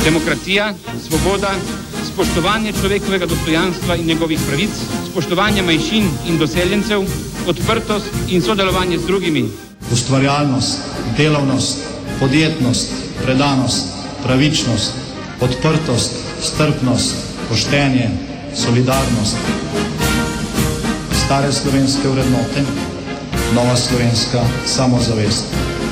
Demokracija, svoboda, spoštovanje človekovega dostojanstva in njegovih pravic, spoštovanje manjšin in doseljencev, odprtost in sodelovanje z drugimi. Ustvarjalnost, delavnost, podjetnost, predanost, pravičnost, odprtost, strpnost, poštenje, solidarnost. Stare slovenske vrednote, nova slovenska samozavest.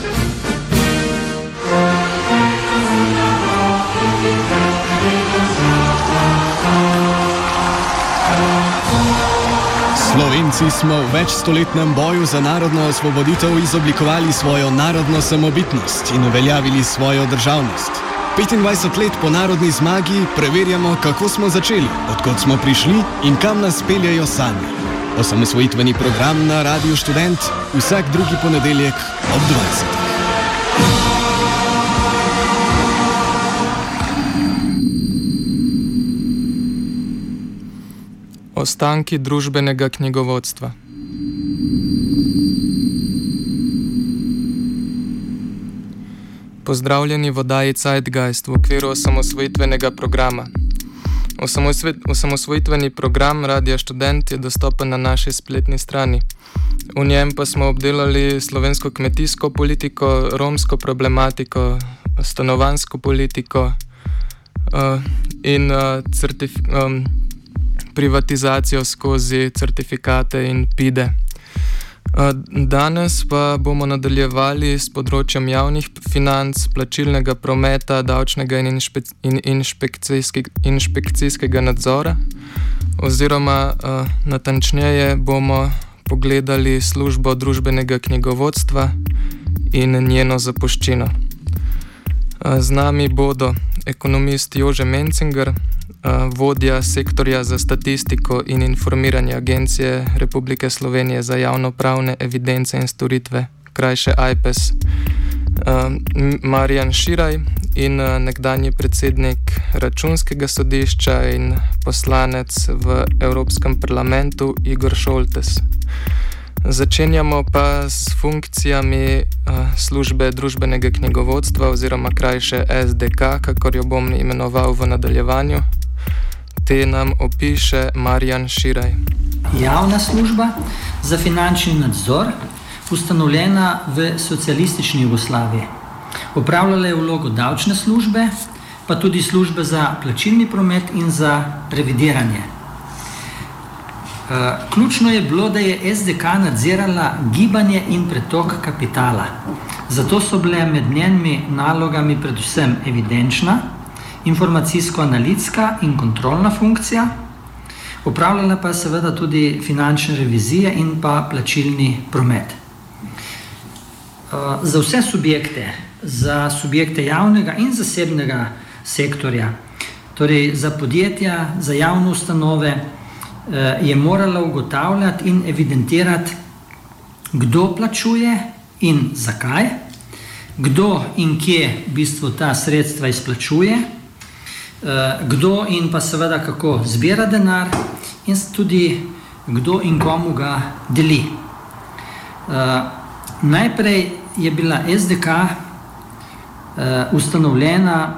Slovenci smo v večstoletnem boju za narodno osvoboditev izoblikovali svojo narodno samobitnost in uveljavili svojo državnost. 25 let po narodni zmagi preverjamo, kako smo začeli, odkot smo prišli in kam nas peljejo sanje. Osamosvojitveni program na Radiu Študent vsak drugi ponedeljek ob 20. Ostanki družbenega knjigovodstva. Pozdravljeni v oddaji Zeitgeist v okviru osamosvojitvenega programa. Osamosvojitveni program Radia Študent je dostopen na naši spletni strani. V njem pa smo obdelali slovensko kmetijsko politiko, romsko problematiko, stanovanjsko politiko in privatizacijo skozi certifikate in PIDE. Danes pa bomo nadaljevali s področjem javnih financ, plačilnega prometa, davčnega in inšpekcijskega nadzora, oziroma natančneje bomo pogledali službo družbenega knjigovodstva in njeno zapuščino. Z nami bodo ekonomist Jože Mencinger, vodja sektorja za statistiko in informiranje Agencije Republike Slovenije za javnopravne evidence in storitve, krajše AJPES, Marjan Širaj in nekdanji predsednik Računskega sodišča in poslanec v Evropskem parlamentu Igor Šoltes. Začenjamo pa s funkcijami službe družbenega knjigovodstva oziroma krajše SDK, kakor jo bom imenoval v nadaljevanju. Te nam opiše Marjan Širaj. Javna služba za finančni nadzor, ustanovljena v socialistični Jugoslaviji. Opravljala je vlogo davčne službe, pa tudi službe za plačilni promet in za revidiranje. Ključno je bilo, da je SDK nadzirala gibanje in pretok kapitala. Zato so bile med njenimi nalogami predvsem evidenčna, informacijsko-analitska in kontrolna funkcija, opravljala pa seveda tudi finančne revizije in pa plačilni promet. Za vse subjekte, za subjekte javnega in zasebnega sektorja, torej za podjetja, za javne ustanove, je morala ugotavljati in evidentirati, kdo plačuje in zakaj, kdo in kje v bistvu ta sredstva izplačuje, kdo in pa seveda kako zbira denar in tudi kdo in komu ga deli. Najprej je bila SDK ustanovljena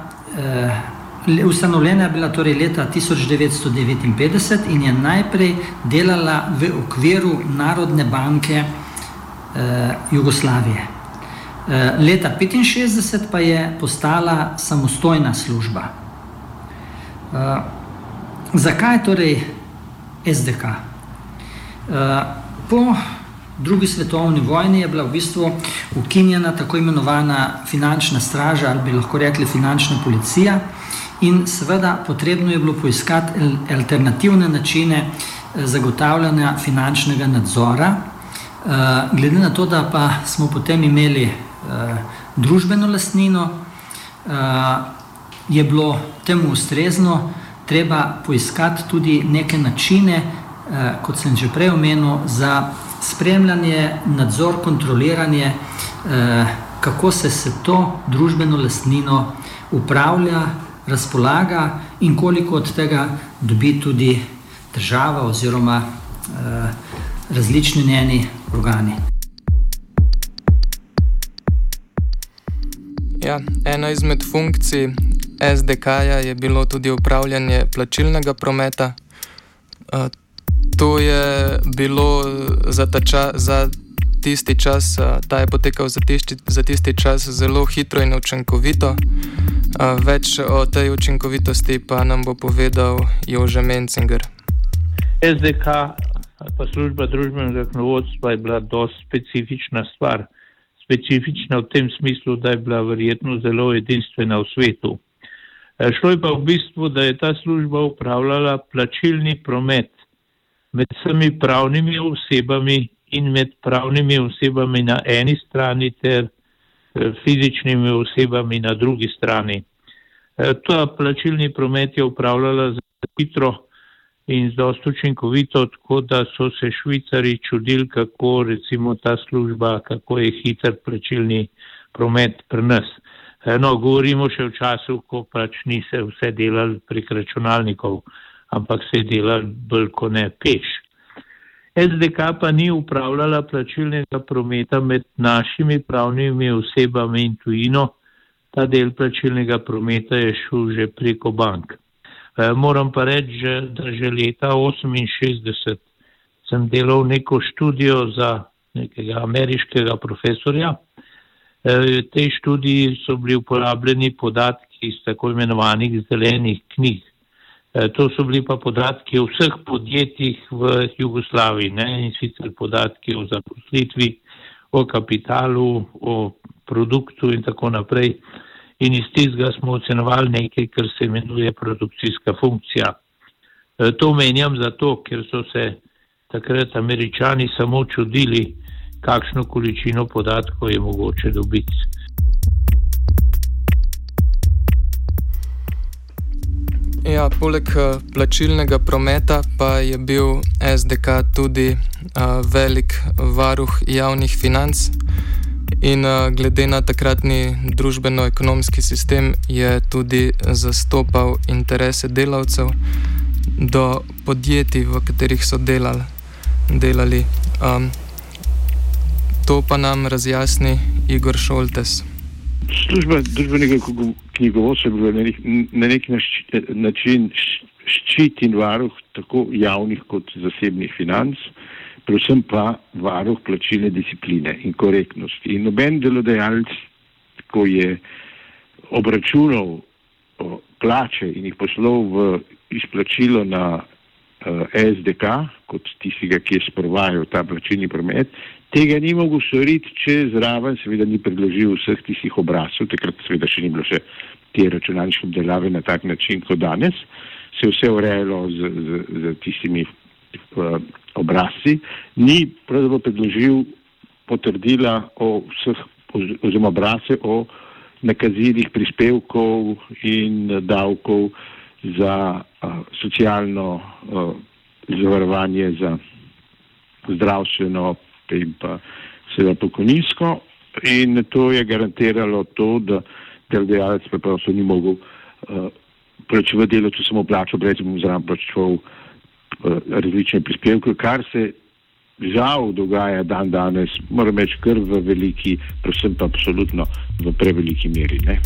je bila torej leta 1959 in je najprej delala v okviru Narodne banke Jugoslavije. Leta 1965 pa je postala samostojna služba. Zakaj torej SDK? Po drugi svetovni vojni je bila v bistvu ukinjena tako imenovana finančna straža, ali bi lahko rekli finančna policija, in seveda potrebno je bilo poiskati alternativne načine zagotavljanja finančnega nadzora. Glede na to, da pa smo potem imeli družbeno lastnino, je bilo temu ustrezno treba poiskati tudi neke načine, kot sem že prej omenil, za spremljanje, nadzor, kontroliranje, kako se to družbeno lastnino upravlja, razpolaga in koliko od tega dobi tudi država oziroma različni njeni organi. Ja, ena izmed funkcij SDK-ja je bilo tudi upravljanje plačilnega prometa. To je bilo za tisti čas, ta je potekal za tisti čas zelo hitro in učinkovito. Več o tej učinkovitosti pa nam bo povedal Jože Mencinger. SDK pa služba družbenega knjigovodstva je bila dosti specifična stvar. Specifična v tem smislu, da je bila verjetno zelo edinstvena v svetu. Šlo je pa v bistvu, da je ta služba upravljala plačilni promet med vsemi pravnimi osebami in med pravnimi osebami na eni strani ter fizičnimi osebami na drugi strani. Ta plačilni promet je upravljala zelo hitro in dosti učinkovito, tako da so se Švicari čudili, kako recimo ta služba, kako je hiter plačilni promet pri nas. No, govorimo še v času, ko pač ni se vse delali prek računalnikov, ampak se je delali bolj ko ne peš. SDK pa ni upravljala plačilnega prometa med našimi pravnimi osebami in tujino. Ta del plačilnega prometa je šel že preko bank. Moram pa reči, da že leta 1968 sem delal neko študijo za nekega ameriškega profesorja. V tej študiji so bili uporabljeni podatki iz tako imenovanih zelenih knjig. To so bili pa podatki o vseh podjetjih v Jugoslaviji, in sicer podatki o zaposlitvi, o kapitalu, o produktu in tako naprej. In iz tistega smo ocenovali nekaj, kar se imenuje produkcijska funkcija. To menjam zato, ker so se takrat Američani samo čudili, kakšno količino podatkov je mogoče dobiti. Ja, poleg plačilnega prometa pa je bil SDK tudi velik varuh javnih financ in glede na takratni družbeno-ekonomski sistem je tudi zastopal interese delavcev do podjetij, v katerih so delali. To pa nam razjasni Igor Šoltes. Služba družbenega knjigovodstva je bila na nek način ščit in varuh tako javnih kot zasebnih financ, predvsem pa varuh plačilne discipline in korektnosti. In noben delodajalec, ko je obračunal plače in jih poslal v izplačilo na SDK, kot tistega, ki je sprovajal ta plačilni promet, tega ni mogel storiti, če zraven seveda ni predložil vseh tistih obrazcev, takrat seveda še ni bilo še te računalniške obdelave na tak način kot danes, se vse urejalo z tistimi obrazci, ni pravzaprav predložil potrdila o vseh, oziroma obrazce o nakazilih prispevkov in davkov za socialno zavarovanje, za zdravstveno in pa seveda pokojninsko, in to je garantiralo to, da delodajalec preprosto ni mogel plačevati delavcu samo plačo, brez da bom zraven plačeval različne prispevke, kar se žal dogaja dan danes, moram reči, kar v veliki, predvsem pa absolutno v preveliki meri, ne.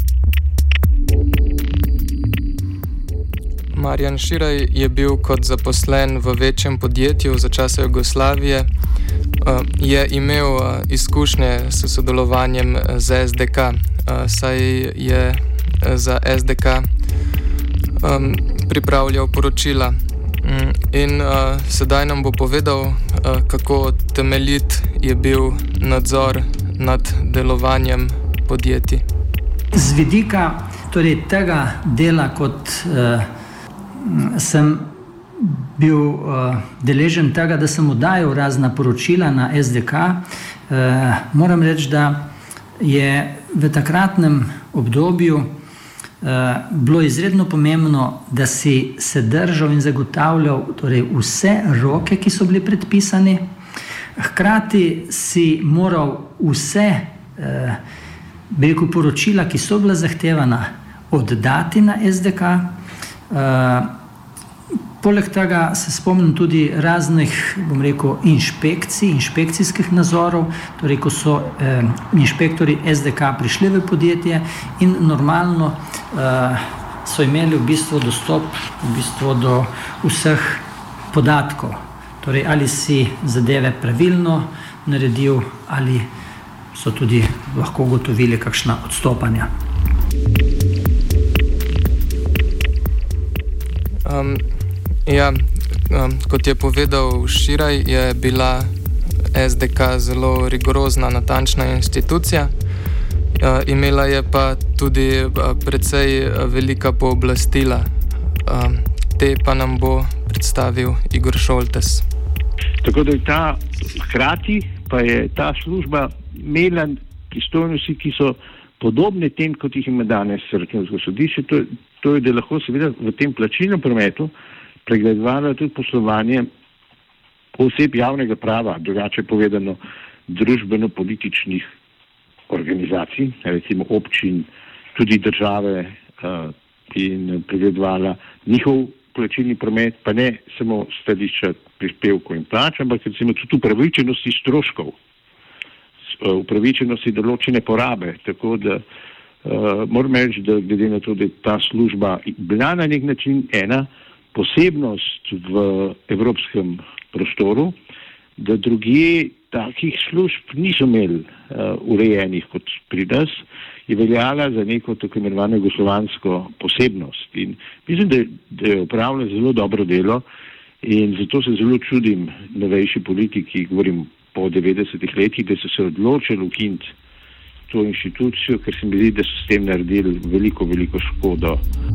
Marjan Širaj je bil kot zaposlen v večjem podjetju za časa Jugoslavije. Je imel izkušnje s sodelovanjem z SDK, saj je za SDK pripravljal poročila. In sedaj nam bo povedal, kako temeljit je bil nadzor nad delovanjem podjetij. Z vidika tega dela, kot sem bil deležen tega, da sem oddajal razna poročila na SDK, moram reči, da je v takratnem obdobju bilo izredno pomembno, da si se držal in zagotavljal vse roke, ki so bili predpisani. Hkrati si moral vse poročila, ki so bila zahtevana, oddati na SDK. Poleg tega se spomnim tudi raznih, bom rekel, inšpekcijskih nadzorov, torej ko so inšpektori SDK prišli v podjetje in normalno so imeli v bistvu dostop do vseh podatkov. Torej, ali si zadeve pravilno naredil, ali so tudi lahko ugotovili kakšna odstopanja. Kot je povedal Širaj, je bila SDK zelo rigorozna, natančna institucija. Imela je pa tudi precej velika pooblastila. Te pa nam bo predstavil Igor Šoltes. Tako da hkrati pa je ta služba imela pristojnosti, ki so podobne tem, kot jih ima danes Računsko sodišče. To je, da lahko seveda v tem plačilnem prometu pregledovala tudi poslovanje oseb javnega prava, drugače povedano družbeno-političnih organizacij, recimo občin, tudi države, in pregledovala njihov plačilni promet, pa ne samo stališča prispevkov in plač, ampak recimo tudi upravičenosti stroškov, upravičenosti določene porabe. Tako da moram reči, da glede na to, da je ta služba bila na nek način ena posebnost v evropskem prostoru, da drugje takih služb niso imeli urejenih kot pri nas, je veljala za neko tako imenovano jugoslovansko posebnost. In mislim, da je opravila zelo dobro delo in zato se zelo čudim novejši politiki, govorim po 90-ih letih, da so se odločili ukiniti to inštitucijo, ker se mi zdi, da so s tem naredili veliko škodo.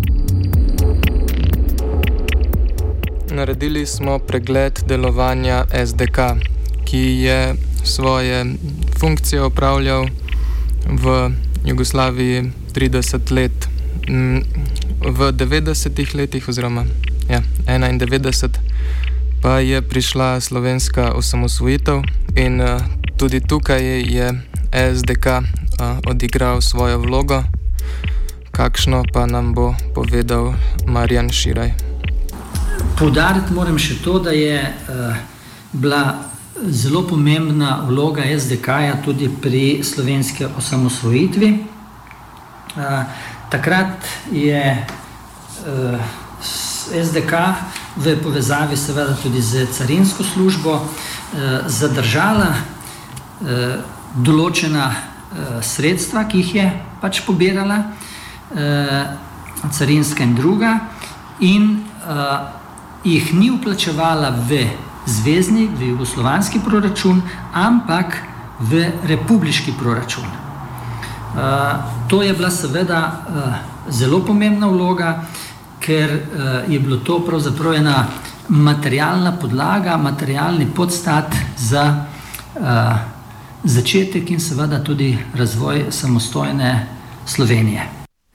Naredili smo pregled delovanja SDK, ki je svoje funkcije opravljal v Jugoslaviji 30 let. V 90-ih letih oziroma 91 pa je prišla slovenska osamosvojitev in tudi tukaj je SDK odigral svojo vlogo, kakšno pa nam bo povedal Marjan Širaj. Poudariti moram še to, da je bila zelo pomembna vloga SDK-ja tudi pri slovenski osamosvojitvi. Takrat je SDK v povezavi seveda tudi z carinsko službo zadržala določena sredstva, ki jih je pač pobirala, carinska in druga, in jih ni vplačevala v zvezni, v jugoslovanski proračun, ampak v republiški proračun. To je bila seveda zelo pomembna vloga, ker je bilo to pravzaprav ena materialna podlaga, materialni podstat za začetek in seveda tudi razvoj samostojne Slovenije.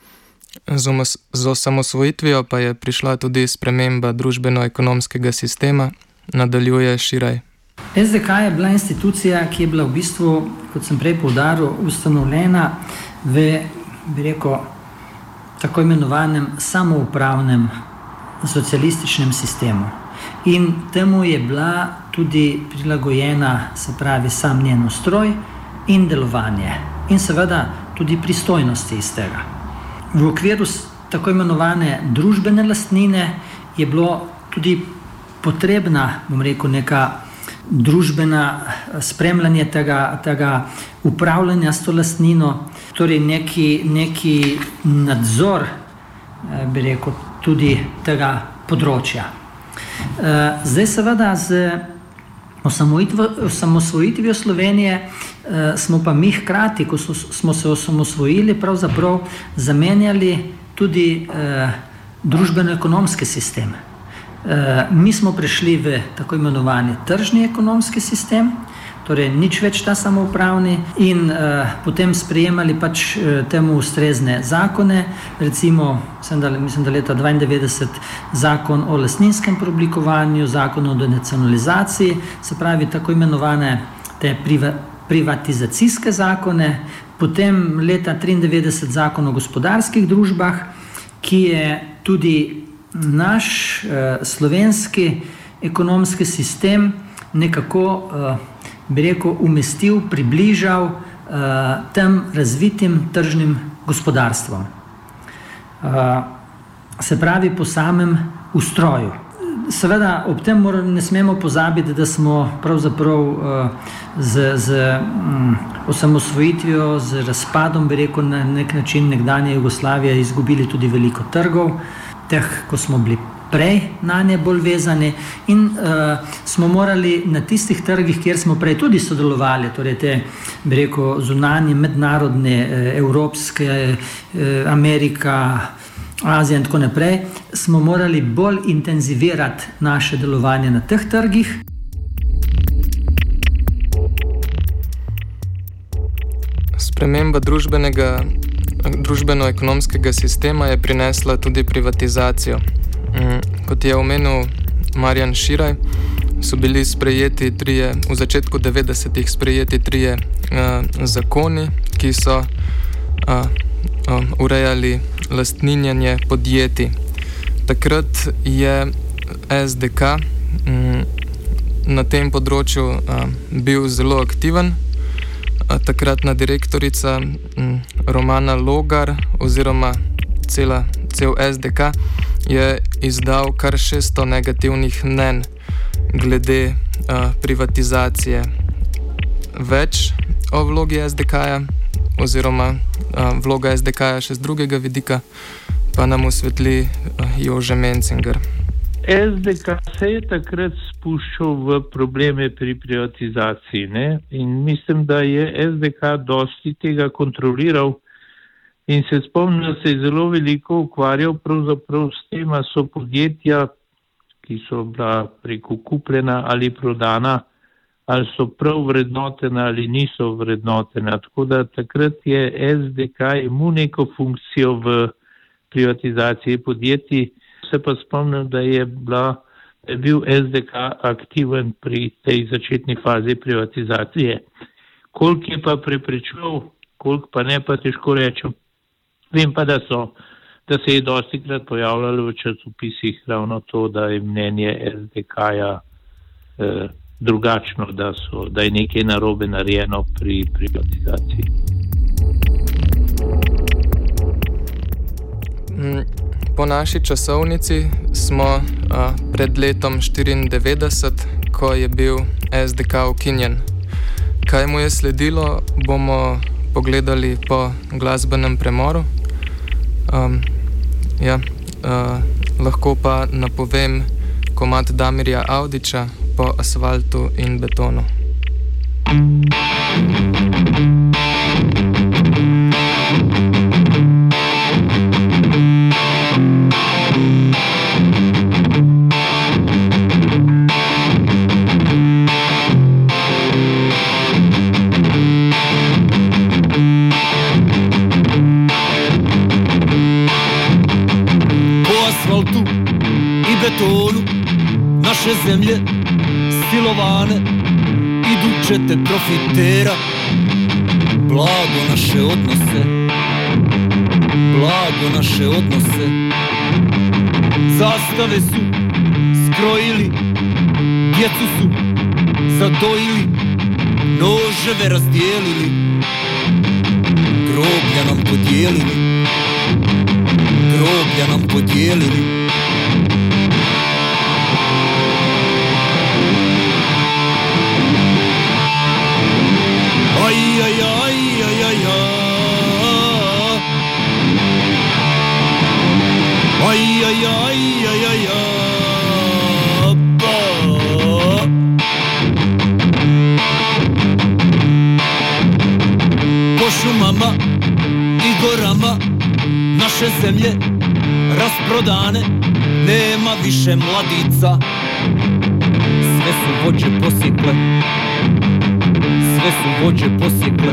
Z osamosvojitvijo pa je prišla tudi sprememba družbeno-ekonomskega sistema, nadaljuje Širaj. SDK je bila institucija, ki je bila v bistvu, kot sem prej poudaril, ustanovljena v, bi rekel, tako imenovanem samoupravnem socialističnem sistemu. In temu je bila tudi prilagojena, se pravi, sam njen ustroj in delovanje. In seveda tudi pristojnosti iz tega. V okviru tako imenovane družbene lastnine je bilo tudi potrebna, bom rekel, neka družbena spremljanje tega upravljanja s to lastnino, torej neki nadzor, bi rekel, tudi tega področja. Zdaj seveda z osamosvojitvijo Slovenije smo pa mi hkrati, ko smo se osamosvojili, pravzaprav zamenjali tudi družbeno-ekonomski sistem. Mi smo prešli v tako imenovani tržni ekonomski sistem, torej nič več ta samoupravni, in potem sprejemali pač temu ustrezne zakone, recimo, mislim, da leta 92 zakon o lastninskem preoblikovanju, zakon o denacionalizaciji, se pravi tako imenovane te privatizacijske zakone, potem leta 93 zakon o gospodarskih družbah, ki je tudi naš slovenski ekonomski sistem nekako, bi rekel, umestil, približal tem razvitim tržnim gospodarstvom. Se pravi po samem ustroju. Seveda ob tem ne smemo pozabiti, da smo pravzaprav z osamosvojitvijo, z razpadom, bi rekel, na nek način nekdanje Jugoslavije izgubili tudi veliko trgov, teh, ko smo bili prej na nje bolj vezani in smo morali na tistih trgih, kjer smo prej tudi sodelovali, torej te, bi rekel, zunanje, mednarodne, evropske, Amerika, Azija in tako naprej, smo morali bolj intenzivirati naše delovanje na teh trgih. Sprememba družbeno-ekonomskega sistema je prinesla tudi privatizacijo. Kot je omenil Marjan Širaj, so bili sprejeti v začetku 90-ih sprejeti 3 zakoni, ki so urejali lastninjenje podjetij. Takrat je SDK na tem področju bil zelo aktiven. Takratna direktorica Romana Logar oziroma cel SDK je izdal kar 600 negativnih mnenj glede privatizacije. Več o vlogi SDK-ja oziroma vloga SDK-ja še z drugega vidika pa nam osvetli Jože Mencinger. SDK se je takrat spuščal v probleme pri privatizaciji, ne? In mislim, da je SDK dosti tega kontroliral in se spomnim, da se je zelo veliko ukvarjal pravzaprav s tema, so podjetja, ki so bila preko kupljena ali prodana, ali so prav vrednotena ali niso vrednotena. Tako da takrat je SDK imel neko funkcijo v privatizaciji podjetij. Se pa spomnim, da je bil SDK aktiven pri tej začetni fazi privatizacije. Koliko je pa preprečeval, koliko pa ne, pa težko rečem. Vem pa, da se je dostikrat pojavljalo v časopisih ravno to, da je mnenje SDK-ja drugačno, da je nekaj narobe narejeno pri privatizaciji. Po naši časovnici smo pred letom 1994, ko je bil SDK ukinjen. Kaj mu je sledilo, bomo pogledali po glasbenem premoru. Lahko pa napovem komad Damirja Avdića Po asfaltu in betonu. Naše zemlje silovane i dučete profitera, blago naše odnose, zastave su skrojili, djecu su zadojili, noževe razdijelili, groblja nam podijelili. Po šumama i gorama naše zemlje rasprodane, nema više mladica, sve su vođe posjekle,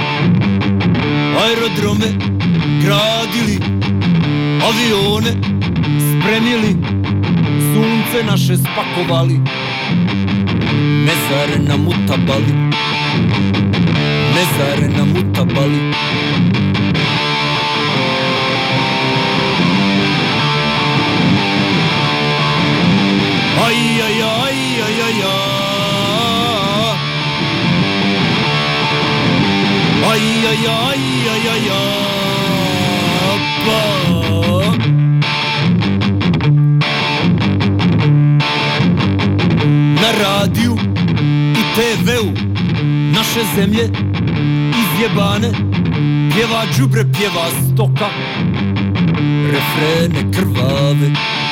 aerodrome gradili, avione spremili, sunce naše spakovali, mezare nam utabali. Aj, aj, aj, aj, aj, aj. Aj, aj, aj, aj, aj, aj, pa. Na radiju i TV-u naše zemlje izjebane, pjeva đubre, pjeva stoka, refrene krvave,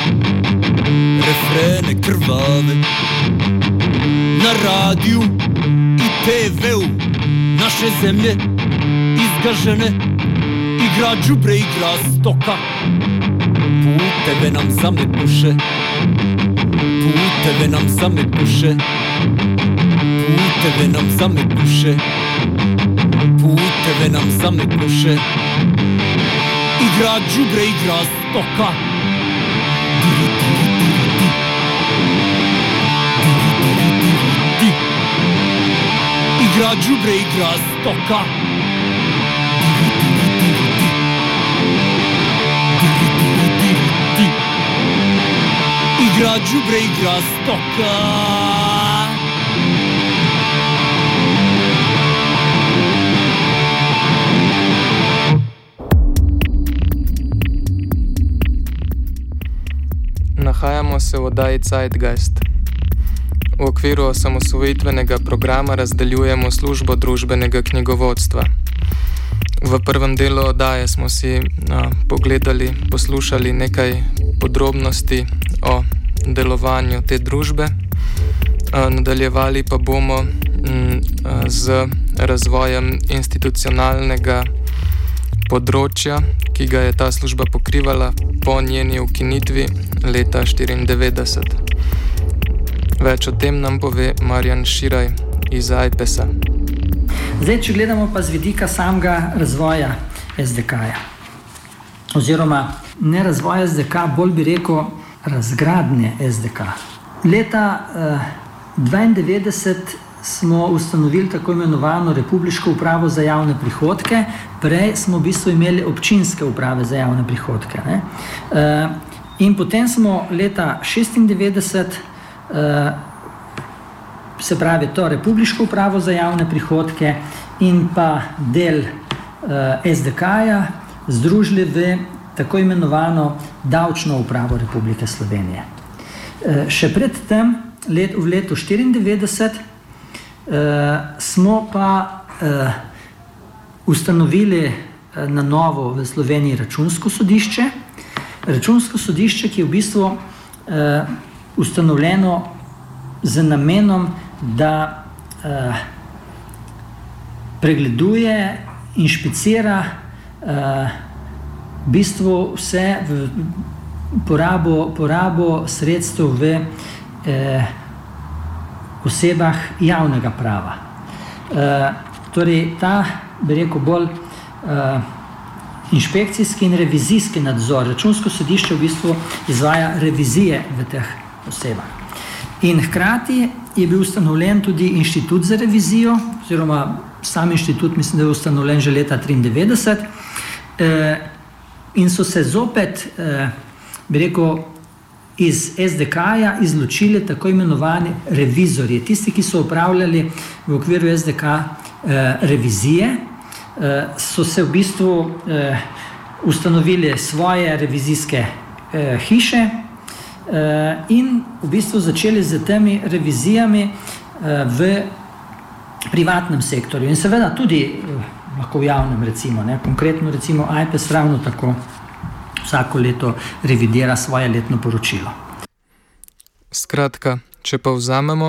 refrene krvave. Na radiju i TV-u naše zemlje izgažene, igra đubre, igra stoka, puteve nam zametnuše, puteve nam zametnuše, puteve nam zametnuše, puteve nam zametnuše, igra đubre, igra stoka. Igra đubre, igra stoka. Igra đubre, igra stoka. Nahajamo se v oddaji Zeitgeist. V okviru osamosvojitvenega programa razdeljujemo službo družbenega knjigovodstva. V prvem delu oddaje smo si pogledali, poslušali nekaj podrobnosti o delovanju te družbe. Nadaljevali pa bomo z razvojem institucionalnega področja, ki ga je ta služba pokrivala po njeni ukinitvi leta 1994. Več o tem nam pove Marjan Širaj iz AJPES-a. Zdaj, če gledamo pa z vidika samega razvoja SDK-ja, oziroma ne razvoja SDK, bolj bi rekel razgradnje SDK. Leta 1992 smo ustanovili tako imenovano Republiško upravo za javne prihodke, prej smo v bistvu imeli občinske uprave za javne prihodke. In potem smo leta 1996, se pravi to Republiško upravo za javne prihodke in pa del SDK-ja združili v tako imenovano Davčno upravo Republike Slovenije. Še pred tem, v letu 1994, smo pa ustanovili na novo v Sloveniji Računsko sodišče. Računsko sodišče, ki je v bistvu ustanovljeno z namenom, da pregleduje, inšpicira v bistvu vse porabo sredstev v osebah javnega prava. Torej, ta, bi rekel, bolj inšpekcijski in revizijski nadzor. Računsko sodišče v bistvu izvaja revizije v teh osebah. In hkrati je bil ustanovljen tudi inštitut za revizijo, oziroma sam inštitut, mislim, da je ustanovljen že leta 1993, in so se zopet, bi rekel, iz SDK-ja izločili tako imenovani revizorji, tisti, ki so upravljali v okviru SDK revizije, so se v bistvu ustanovili svoje revizijske hiše in v bistvu začeli z temi revizijami v privatnem sektorju in seveda tudi lahko v javnem, recimo, konkretno recimo AJPES ravno tako vsako leto revidira svoje letno poročilo. Skratka, če pa vzamemo.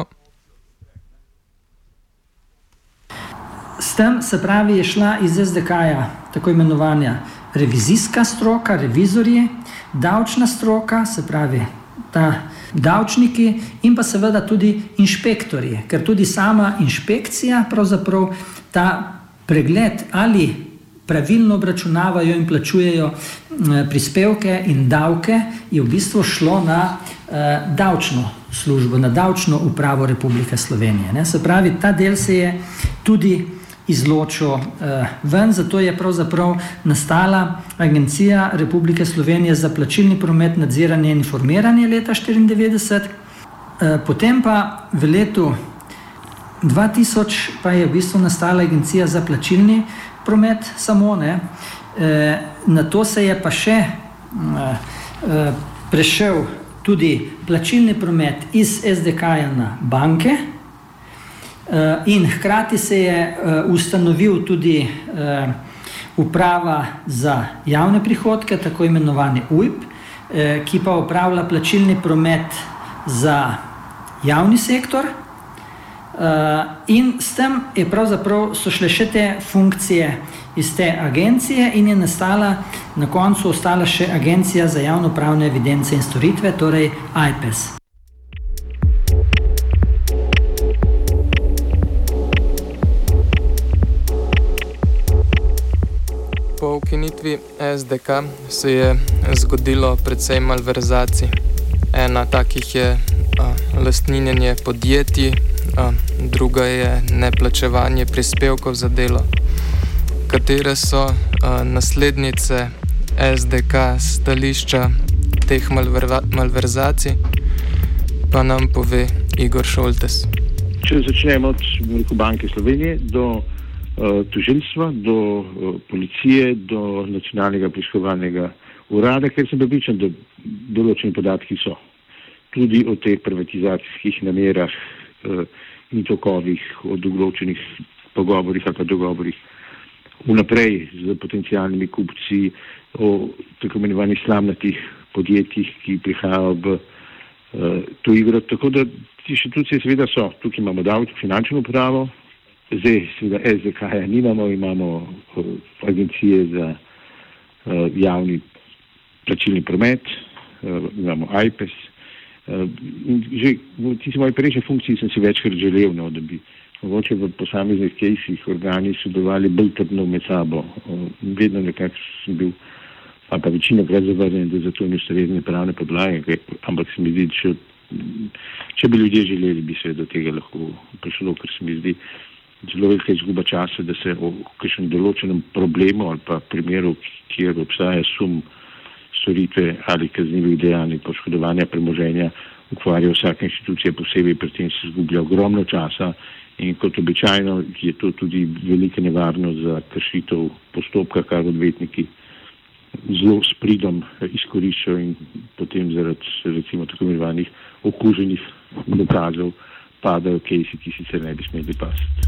S tem, se pravi, je šla iz SDK-ja tako imenovanja revizijska stroka, revizorji, davčna stroka, se pravi ta davčniki in pa seveda tudi inšpektorji, ker tudi sama inšpekcija pravzaprav ta pregled ali pravilno obračunavajo in plačujejo prispevke in davke, je v bistvu šlo na davčno službo, na davčno upravo Republike Slovenije. Se pravi, ta del se je tudi izločil ven, zato je pravzaprav nastala Agencija Republike Slovenije za plačilni promet, nadziranje in informiranje leta 1994 Potem pa v letu 2000 pa je v bistvu nastala Agencija za plačilni promet samo, ne. Na to se je pa še prešel tudi plačilni promet iz SDK-ja na banke in hkrati se je ustanovil tudi uprava za javne prihodke, tako imenovani UIP, ki pa upravlja plačilni promet za javni sektor. In s tem je pravzaprav so šle še te funkcije iz te agencije in je na koncu ostala še Agencija za javnopravne evidence in storitve, torej AJPES. Po ukinitvi SDK se je zgodilo precej malverzacij. Ena takih je lastninjenje podjetij, druga je neplačevanje prispevkov za delo. Katere so naslednice SDK stališča teh malverzacij, pa nam pove Igor Šoltes. Če začnemo od Banke Slovenije do tožilstva, do policije, do nacionalnega preiskovalnega urada, ker sem prepričan, da določeni podatki so. Tudi o teh privatizacijskih namerah in tokovih, o določenih pogovorih ali pa dogovorih vnaprej z potencialnimi kupci, o tako imenovanih slamnatih podjetjih, ki prihajajo v to igro. Tako da inštitucije seveda so. Tukaj imamo finančno upravo, zdaj seveda SDK-ja nimamo, imamo agencije za javni plačilni promet, imamo AJPES. Že v tisti moji prejšnji funkciji sem si večkrat želel, da bi mogoče v posameznih kejsih organi sodelovali bolj trdno med sabo. Vedno nekako sem bil, pa večinokrat zavrnjen, da zato ni ustrezne pravne podlage, ampak se mi zdi, če bi ljudje želeli, bi se do tega lahko prišlo, ker se mi zdi zelo velika izguba časa, da se o kakšnem določenem problemu ali pa primeru, kjer obstaja sum storitve ali kaznivih dejanj, poškodovanja premoženja, ukvarja vsaka inštitucija posebej, pri tem se izgublja ogromno časa in kot običajno je to tudi velika nevarnost za kršitev postopka, kar odvetniki zelo s pridom izkoriščajo in potem zaradi recimo tako imenovanih okuženih dokazov padajo kejsi, ki sicer ne bi smeli pasti.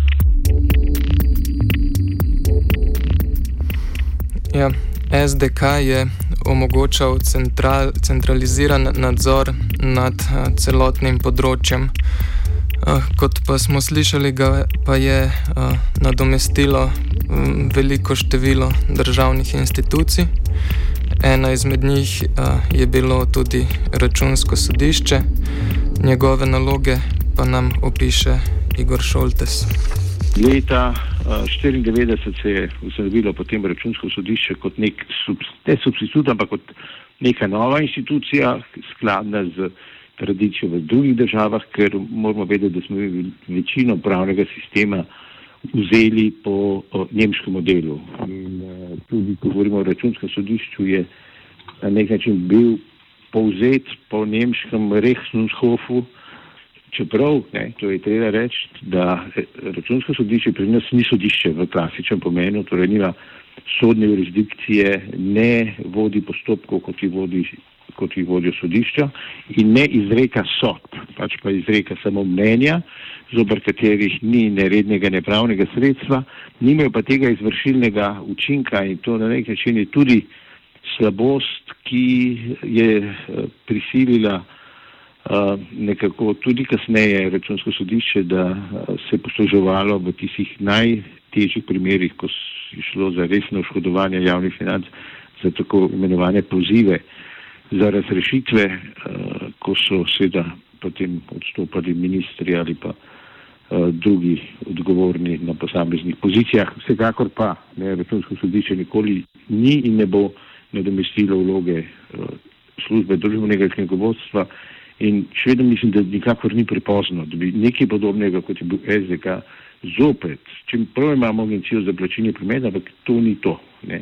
Ja, SDK je omogočal centraliziran nadzor nad celotnim področjem. Kot pa smo slišali, ga pa je nadomestilo veliko število državnih institucij. Ena izmed njih je bilo tudi Računsko sodišče. Njegove naloge pa nam opiše Igor Šoltes. Leta 1994 se je ustanovilo potem Računsko sodišče kot ne substitut, ampak kot neka nova institucija, skladna z tradicijo v drugih državah, ker moramo vedeti, da smo večino pravnega sistema vzeli po nemškem modelu. In tudi, ko govorimo o Računskem sodišču, je na nek način bil povzet po nemškem Rechnungshofu, čeprav, to je treba reči, da Računsko sodišče pri nas ni sodišče v klasičnem pomenu, torej nima sodne jurisdikcije, ne vodi postopkov, kot jih vodijo sodišča in ne izreka sodb, pač pa izreka samo mnenja, zoper katerih ni nerednega nepravnega sredstva, nimajo pa tega izvršilnega učinka in to na nek način je tudi slabost, ki je prisilila nekako tudi kasneje Računsko sodišče, da se je posluževalo v tistih najtežjih primerih, ko je šlo za resno oškodovanje javnih financ, za tako imenovane pozive za razrešitve, ko so seveda potem odstopali ministri ali pa drugi odgovorni na posameznih pozicijah. Vsekakor pa Računsko sodišče nikoli ni in ne bo nadomestilo vloge službe družbenega knjigovodstva in še vedno mislim, da nikakor ni prepozno, da bi nekaj podobnega, kot je bil SDK, zopet, čeprav imamo agencijo za plačilni promet, ampak to ni to. Ne.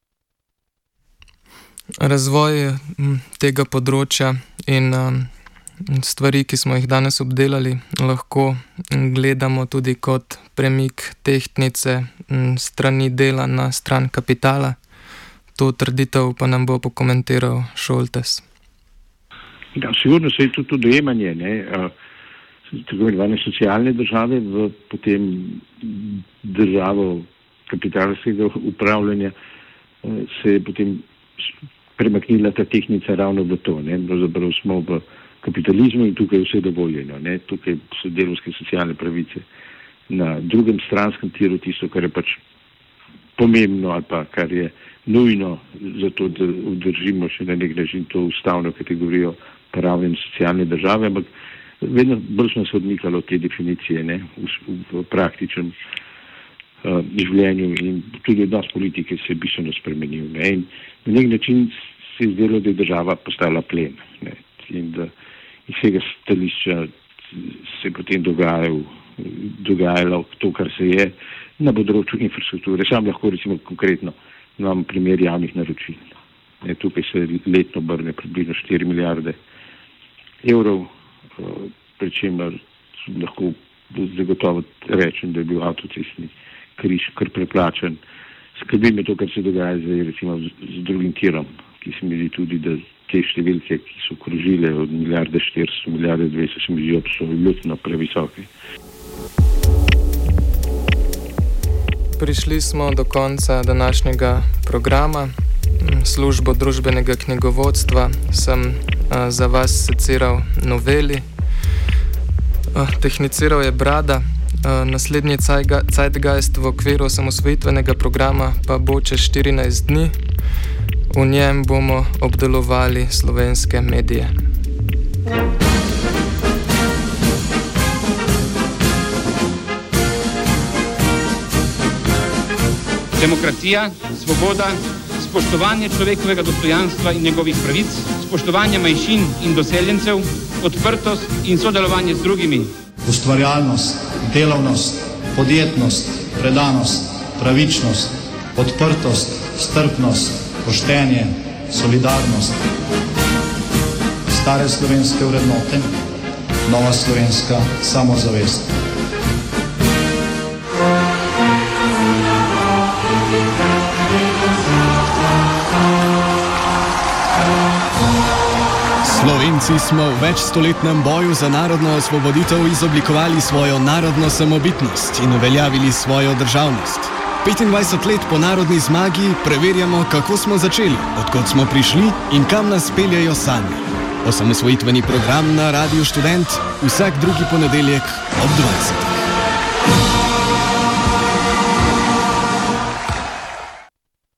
Razvoj tega področja in stvari, ki smo jih danes obdelali, lahko gledamo tudi kot premik tehtnice strani dela na stran kapitala. To trditev pa nam bo pokomentiral Šoltes. Ja, sigurno se je tudi to dojemanje, tako imenovane socialne države v potem državo kapitalskega upravljanja se je potem premaknila ta tehnica ravno v to. Pravzaprav smo v kapitalizmu in tukaj je vse dovoljeno. Tukaj so delavske socialne pravice. Na drugem stranskem tiru tisto, kar je pač pomembno ali pa kar je nujno za to, da vdržimo še na nek način to ustavno kategorijo pravne in socialne države, ampak vedno bolj smo se odmikali od te definicije v praktičnem življenju in tudi odnos politike se je bistveno spremenil. In na nek način se je zdelo, da je država postala plen. In da iz vsega stališča se je potem dogajalo to, kar se je na področju infrastrukture. Sam lahko recimo konkretno imam primer javnih naročil. Tukaj se letno brne približno 4 milijarde evrov, pri čemer lahko zagotovo rečem, da je bil avtocestni križ kar preplačen. Skrbi me to, kar se dogaja zdaj recimo z drugim tirom, ki se mi zdi tudi, da te številke, ki so krožile od milijarde 400, milijarde 200, se mi zdi absolutno previsoke. Prišli smo do konca današnjega programa. Službo družbenega knjigovodstva sem za vas seciral Noveli. Tehniciral je Brada. Naslednji Zeitgeist v okviru osamosvojitvenega programa pa bo čez 14 dni. V njem bomo obdelovali slovenske medije. Demokracija, svoboda, spoštovanje človekovega dostojanstva in njegovih pravic, spoštovanje manjšin in doseljencev, odprtost in sodelovanje z drugimi. Ustvarjalnost, delavnost, podjetnost, predanost, pravičnost, odprtost, strpnost, poštenje, solidarnost. Stare slovenske vrednote, nova slovenska samozavest. Slovenci smo v večstoletnem boju za narodno osvoboditev izoblikovali svojo narodno samobitnost in uveljavili svojo državnost. 25 let po narodni zmagi preverjamo, kako smo začeli, odkot smo prišli in kam nas peljejo sanje. Osamosvojitveni program na Radiu Študent vsak drugi ponedeljek ob 20.